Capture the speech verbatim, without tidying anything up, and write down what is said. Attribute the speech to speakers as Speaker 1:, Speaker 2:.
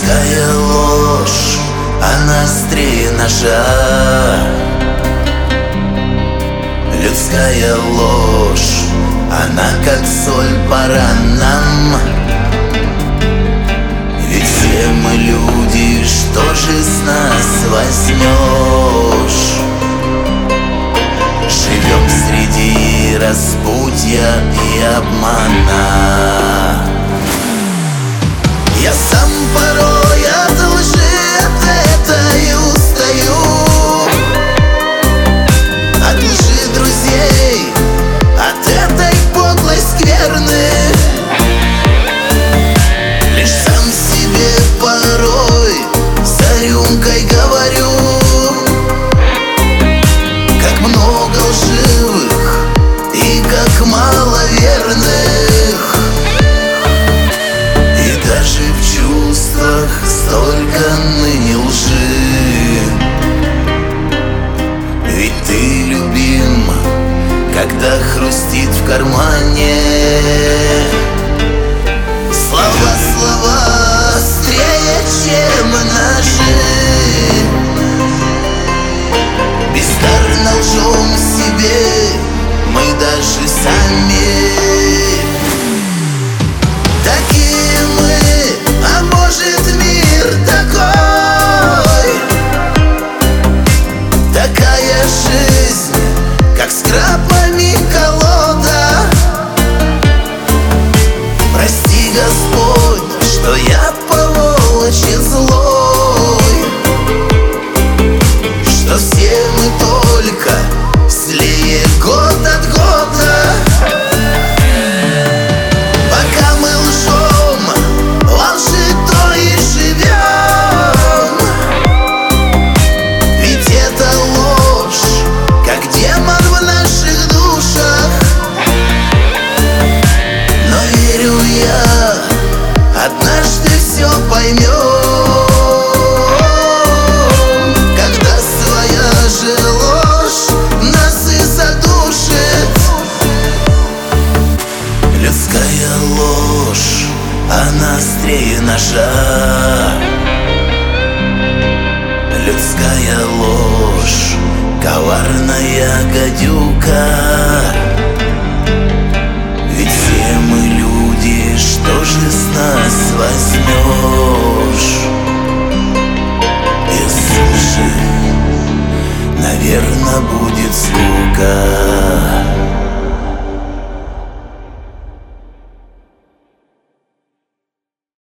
Speaker 1: Людская ложь, она острее ножа. Людская ложь, она как соль по ранам. Ведь все мы люди, что же с нас возьмешь? Живем среди распутья и обмана. Я сам порой от лжи от этой устаю, от лжи друзей, от этой подлой скверны. Лишь сам себе порой за рюмкой говорю, как много лживых и как мало верных. И даже в чувствах столько ныне лжи. Ведь ты любим, когда хрустит в кармане. Слова, слова острее, чем ножи. Бездарно лжем себе мы даже сами. Такие мы, а может мир такой? Такая жизнь, как с крапами колода. Прости, Господь, что я по волчьи злой, что все мы только злее год от года. Пока мы лжем, во лжи то и живем. Ведь это ложь, как демон в наших душах. Но верю я, однажды все поймем, когда своя же ложь нас и задушит. Людская ложь, она острее ножа. Людская ложь, коварная гадюка. Ведь все мы люди, что же с нас возьмешь? Без лжи, наверно, будет скука.